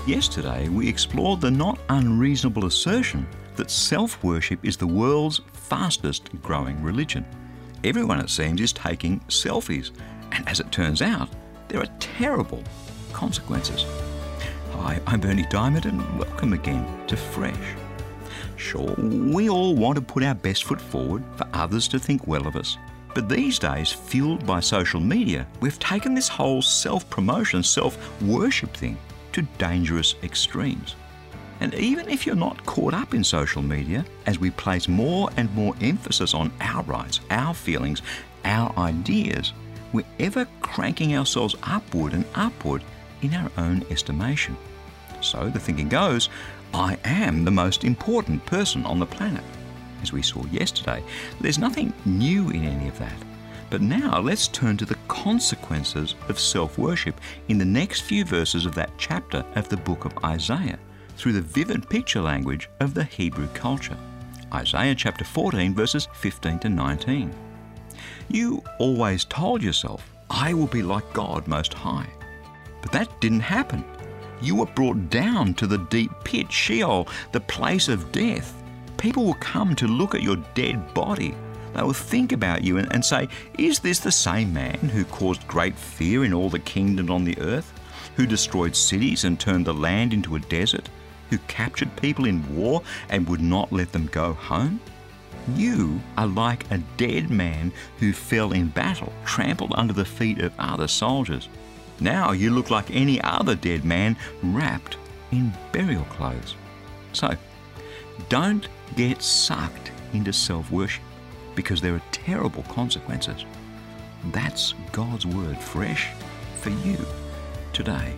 Yesterday, we explored the not unreasonable assertion that self-worship is the world's fastest growing religion. Everyone, it seems, is taking selfies, and as it turns out, there are terrible consequences. Hi, I'm Bernie Diamond, and welcome again to Fresh. Sure, we all want to put our best foot forward for others to think well of us. But these days, fueled by social media, we've taken this whole self-promotion, self-worship thing to dangerous extremes. And even if you're not caught up in social media, as we place more and more emphasis on our rights, our feelings, our ideas, we're ever cranking ourselves upward and upward in our own estimation. So the thinking goes, I am the most important person on the planet. As we saw yesterday, there's nothing new in any of that. But now let's turn to the consequences of self-worship in the next few verses of that chapter of the book of Isaiah, through the vivid picture language of the Hebrew culture. Isaiah chapter 14, verses 15 to 19. You always told yourself, I will be like God Most High. But that didn't happen. You were brought down to the deep pit, Sheol, the place of death. People will come to look at your dead body. They will think about you and say, is this the same man who caused great fear in all the kingdoms on the earth, who destroyed cities and turned the land into a desert, who captured people in war and would not let them go home? You are like a dead man who fell in battle, trampled under the feet of other soldiers. Now you look like any other dead man wrapped in burial clothes. So, don't get sucked into self-worship, because there are terrible consequences. That's God's word fresh for you today.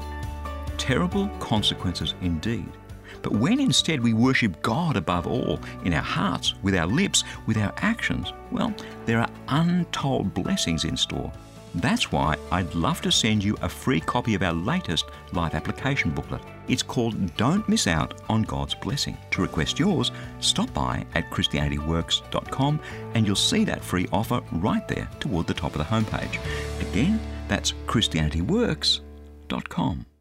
Terrible consequences indeed. But when instead we worship God above all, in our hearts, with our lips, with our actions, well, there are untold blessings in store. That's why I'd love to send you a free copy of our latest life application booklet. It's called Don't Miss Out on God's Blessing. To request yours, stop by at ChristianityWorks.com and you'll see that free offer right there toward the top of the homepage. Again, that's ChristianityWorks.com.